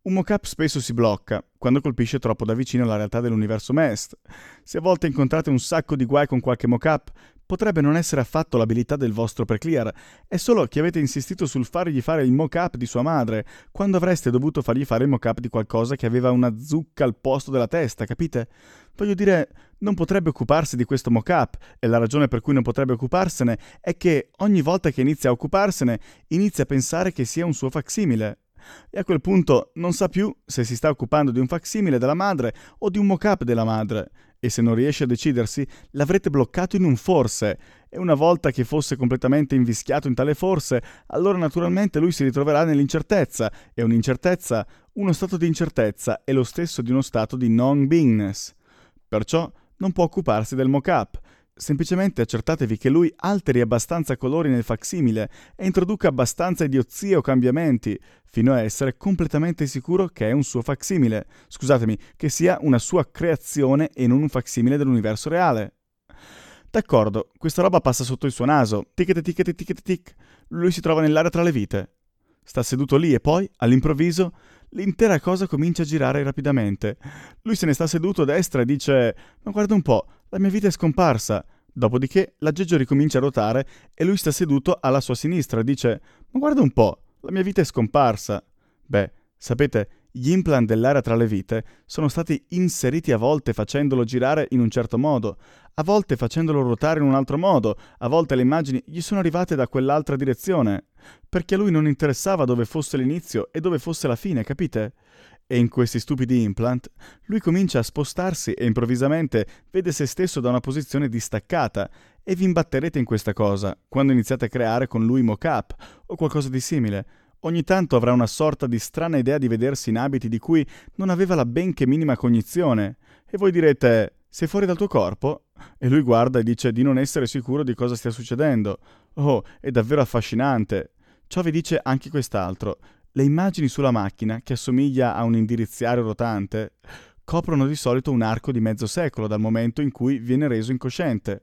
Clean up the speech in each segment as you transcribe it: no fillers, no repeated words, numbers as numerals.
Un mock-up spesso si blocca quando colpisce troppo da vicino la realtà dell'universo MEST. Se a volte incontrate un sacco di guai con qualche mock-up, potrebbe non essere affatto l'abilità del vostro preclear, è solo che avete insistito sul fargli fare il mock-up di sua madre, quando avreste dovuto fargli fare il mock-up di qualcosa che aveva una zucca al posto della testa, capite? Voglio dire, non potrebbe occuparsi di questo mock-up, e la ragione per cui non potrebbe occuparsene è che ogni volta che inizia a occuparsene, inizia a pensare che sia un suo facsimile. E a quel punto non sa più se si sta occupando di un facsimile della madre o di un mock-up della madre, e se non riesce a decidersi l'avrete bloccato in un forse, e una volta che fosse completamente invischiato in tale forse, allora naturalmente lui si ritroverà nell'incertezza, e un'incertezza, uno stato di incertezza è lo stesso di uno stato di non-beingness. Perciò non può occuparsi del mock-up. Semplicemente accertatevi che lui alteri abbastanza colori nel facsimile e introduca abbastanza idiozie o cambiamenti, fino a essere completamente sicuro che è un suo facsimile. Scusatemi, che sia una sua creazione e non un facsimile dell'universo reale. D'accordo, questa roba passa sotto il suo naso. Tic tic tic tic. Lui si trova nell'area tra le vite. Sta seduto lì e poi, all'improvviso, l'intera cosa comincia a girare rapidamente. Lui se ne sta seduto a destra e dice: «Ma guarda un po', la mia vita è scomparsa». Dopodiché l'aggeggio ricomincia a ruotare e lui sta seduto alla sua sinistra e dice: «Ma guarda un po', la mia vita è scomparsa». Beh, sapete, gli implant dell'area tra le vite sono stati inseriti a volte facendolo girare in un certo modo, a volte facendolo ruotare in un altro modo, a volte le immagini gli sono arrivate da quell'altra direzione, perché a lui non interessava dove fosse l'inizio e dove fosse la fine, capite? E in questi stupidi implant lui comincia a spostarsi e improvvisamente vede se stesso da una posizione distaccata, e vi imbatterete in questa cosa quando iniziate a creare con lui mock-up o qualcosa di simile. Ogni tanto avrà una sorta di strana idea di vedersi in abiti di cui non aveva la benché minima cognizione, e voi direte: «Sei fuori dal tuo corpo?» E lui guarda e dice di non essere sicuro di cosa stia succedendo. Oh, è davvero affascinante. Ciò vi dice anche quest'altro. Le immagini sulla macchina, che assomiglia a un indiriziario rotante, coprono di solito un arco di mezzo secolo dal momento in cui viene reso incosciente.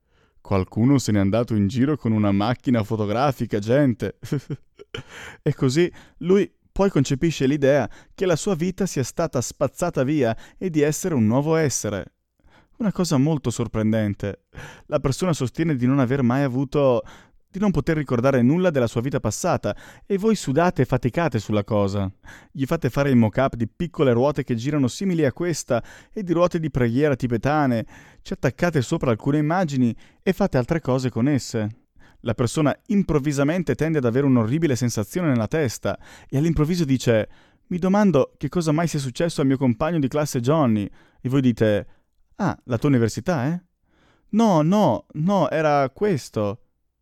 Qualcuno se n'è andato in giro con una macchina fotografica, gente. E così lui poi concepisce l'idea che la sua vita sia stata spazzata via e di essere un nuovo essere. Una cosa molto sorprendente. La persona sostiene di non aver mai avuto, di non poter ricordare nulla della sua vita passata, e voi sudate e faticate sulla cosa. Gli fate fare il mock-up di piccole ruote che girano simili a questa e di ruote di preghiera tibetane, ci attaccate sopra alcune immagini e fate altre cose con esse. La persona improvvisamente tende ad avere un'orribile sensazione nella testa e all'improvviso dice: «Mi domando che cosa mai sia successo al mio compagno di classe Johnny». E voi dite: «Ah, la tua università, eh?» No, era questo.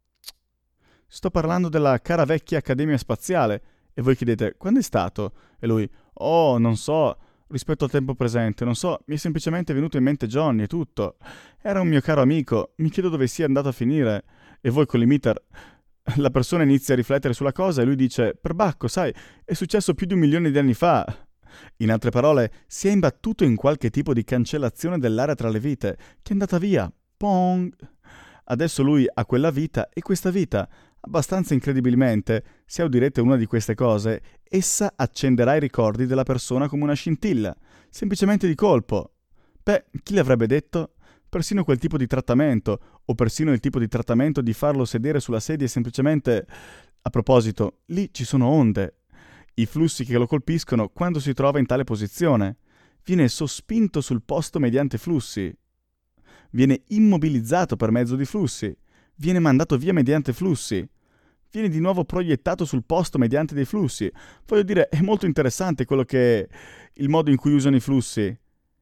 Sto parlando della cara vecchia Accademia Spaziale». E voi chiedete: «Quando è stato?» E lui: «Oh, non so, rispetto al tempo presente, non so, mi è semplicemente venuto in mente Johnny e tutto. Era un mio caro amico, mi chiedo dove sia andato a finire». E voi con l'imiter, la persona inizia a riflettere sulla cosa e lui dice: «Perbacco, sai, è successo più di 1 milione di anni fa». In altre parole, si è imbattuto in qualche tipo di cancellazione dell'area tra le vite, che è andata via. Pong! Adesso lui ha quella vita, e questa vita, abbastanza incredibilmente, se udirete una di queste cose, essa accenderà i ricordi della persona come una scintilla, semplicemente di colpo. Beh, chi l'avrebbe detto? Persino quel tipo di trattamento, o persino il tipo di trattamento di farlo sedere sulla sedia semplicemente... A proposito, lì ci sono onde. I flussi che lo colpiscono quando si trova in tale posizione. Viene sospinto sul posto mediante flussi. Viene immobilizzato per mezzo di flussi. Viene mandato via mediante flussi. Viene di nuovo proiettato sul posto mediante dei flussi. Voglio dire, è molto interessante il modo in cui usano i flussi.